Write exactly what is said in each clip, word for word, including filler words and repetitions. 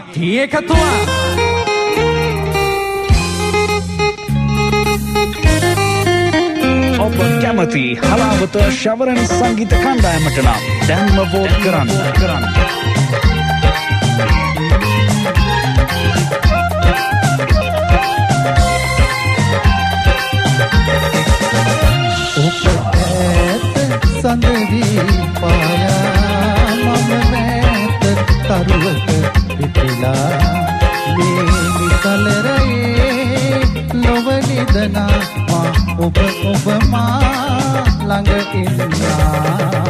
ඒකතුවා ඔබ කැමති හලාවත ශවරණ සංගීත කණ්ඩායමට නම් දැන්ම වෝට් කරන්න කරන්න. සඳවී පායා මම මෑත තරුවක පිපිලා මේ නිසලරයේ නොවනිදනා මා ඔබ ඔබ මා ළඟ ඉන්නා.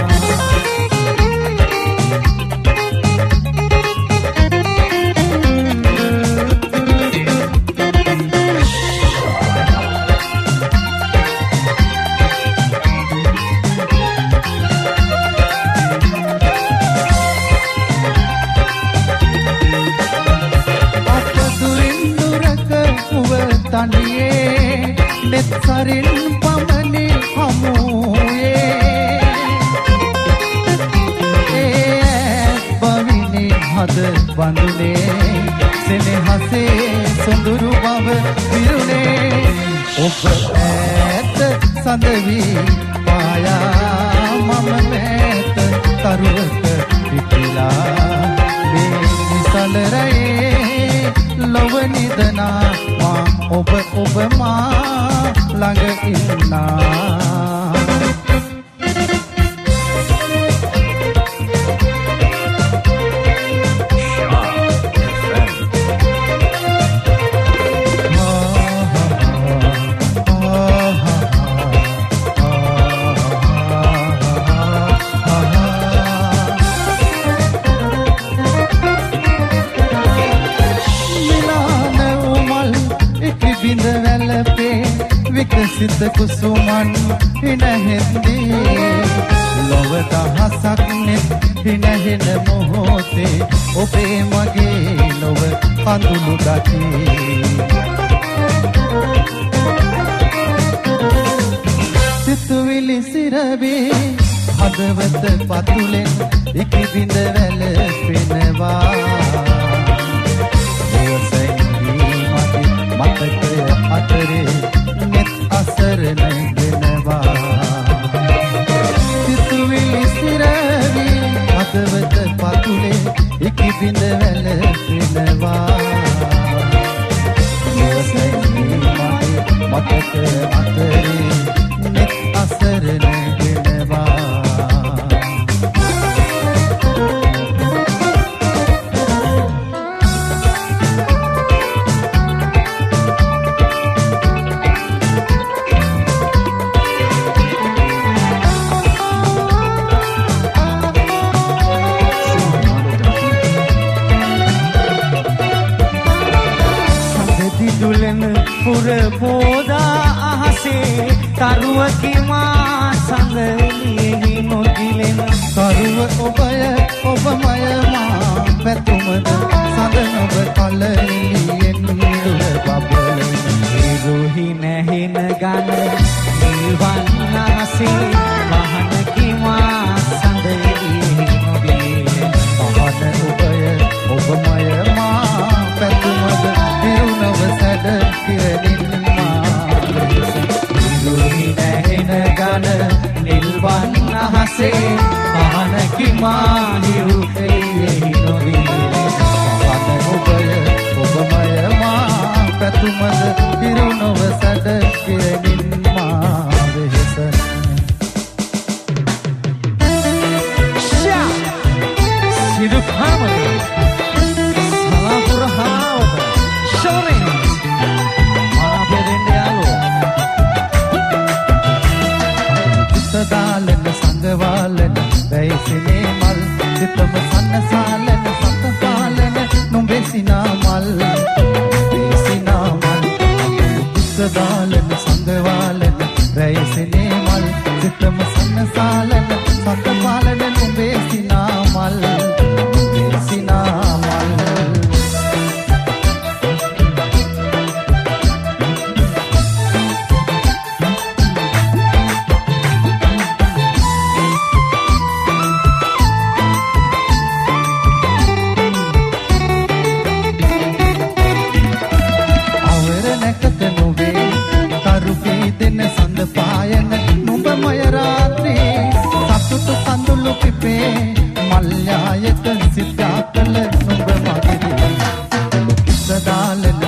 තනියේ net සරින් පමණි හමුයේ ඒ බවිනි හද බඳුනේ සෙනෙහසේ සොඳුරු බව විරුනේ ඔබ ඈත සඳවි පායා මම මෑත තරුවක පිපිලා මේ නිසලරයේ ලොව නිදනා මා ඔබ ඔබ මා ළඟ ඉන්නා. විකසිත කුසුමන් හිනහෙද්දී ලොව දහසක් නෙත් හිනහෙන මොහොතේ ඔබේ මගේ ලොව කඳුළු ගති සිතුවිලි සිරවේ හදවත පතුලෙන් ඉකිබිඳ වැළපෙනවා මතකය අතරේ නෙත් අසරණ දෙනවා සිතුවිලි සිරවි හදවත පතුලේ ඉකිබිඳ වැළපෙනවා මතකය අතරේ නෙත් අසරණ දෙනවා. පුර පෝදා අහසේ තරුවකි මා සඳලියෙහි නොගිලෙන තරුව ඔබය ඔබමය මා පැතුමද සඳ නොබ කලෙලියෙන් දුර බබලන ඉරුහි නැහෙන ගන නිල්වන් අහසේ වහනකි මා සඳලියෙහි නොගිලෙන පහන ඔබය ඔබමය මා පැතුමද දිරුනව සැඩ කිරණින් ඉරුහි නැහෙන ගන නිල්වන් අහසේ පහනකි මා හිරුහෙයෙහි නොවිලෙන පහන ඔබය ඔබමය මා පැතුමද දිරුනව සැඩ කිරණින් මා වෙහෙසන සිදු harmony මලු පිපේ මල්යායත සිතා කළ නුඹ මගේ කිස දාල